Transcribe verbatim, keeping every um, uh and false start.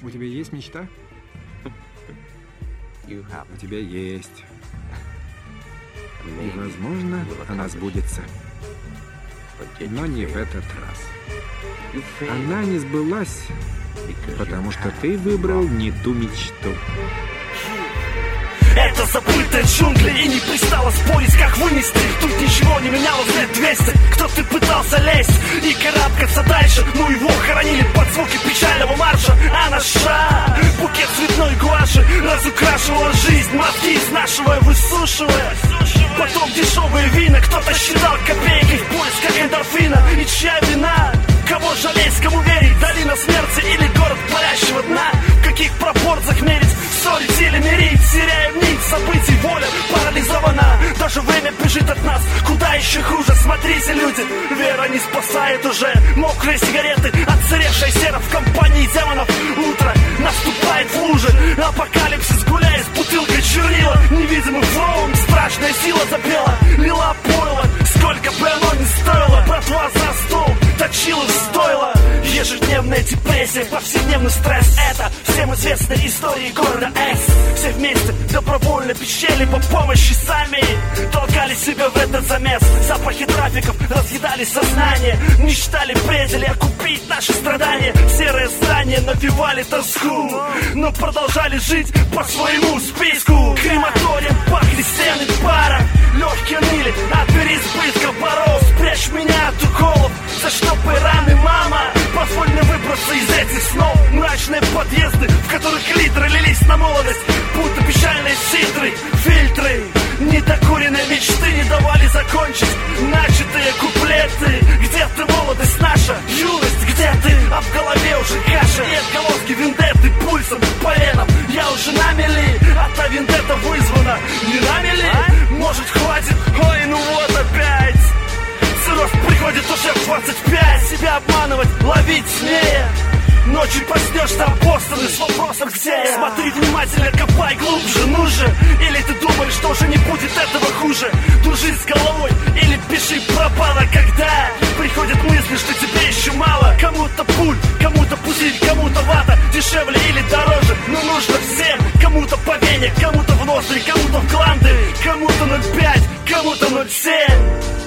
У тебя есть мечта? У тебя есть. И, возможно, она сбудется. Но не в этот раз. Она не сбылась, потому что ты выбрал не ту мечту. Это забытые джунгли, и не пристало спорить, как вынести. Тут ничего не менялось лет двести. Кто-то пытался лезть и карабкаться дальше, но его хоронили под звуки печального марша. А наша букет цветной гуаши разукрашивала жизнь, мозги изнашивая, высушивая. Потом дешевые вина, кто-то считал копейки в поисках эндорфина. И чья вина? Кого жалеть, кому верить? Долина смерти или город парящего дна? В каких пропорциях мерить? Ссорить или мирить? Теряем нить событий, воля парализована. Даже время бежит от нас, куда еще хуже. Смотрите, люди, вера не спасает уже. Мокрые сигареты, отсыревшая сера в компании демонов. Утро наступает в луже. Апокалипсис гуляет с бутылкой чернила. Невидимый фронт, страшная сила запела. Лила пойло, сколько бы оно ни стоило. Братва за стол, точила в стойло. Ежедневная депрессия, повседневный стресс. Это всем известные истории города Экс. Все вместе добровольно пищали по помощи сами. Толкали себя в этот замес. Запахи трафиков разъедали сознание. Мечтали предели окупить наши страдания. Серые здания навевали тоску, но продолжали жить по своему списку. Крематорием пахли стены паром. Легкие ныли от переизбытка паров. Спрячь меня от уколов, заштопай раны, мама. Позволь мне выбраться из этих снов. Мрачные подъезды, в которых литры лились на молодость, будто печальные ситры, фильтры. Недокуренные мечты не давали закончить начатые куплеты. Где ты, молодость наша, юность, где ты? А в голове уже каша и отголоски вендетты пульсом по венам. Я уже на мели, а та вендетта вызвана не нами ли? Может, хватит? Ой, ну вот опять. Цирроз приходит уже в двадцать пять. Себя обманывать, ловить смея. Ночью поснешь там постеры с вопросом где я. Смотри внимательно, копай глубже, ну же. Или ты думаешь, что уже не будет этого хуже? Дружи с головой или пиши пропало. Когда приходят мысли, что тебе еще мало. Кому-то пуль, кому-то пузырь, кому-то вата. Дешевле или дороже, но нужно всем. Кому-то по вене, кому-то в ноздри, кому-то в гланды. Кому-то ноль пять, кому-то ноль семь.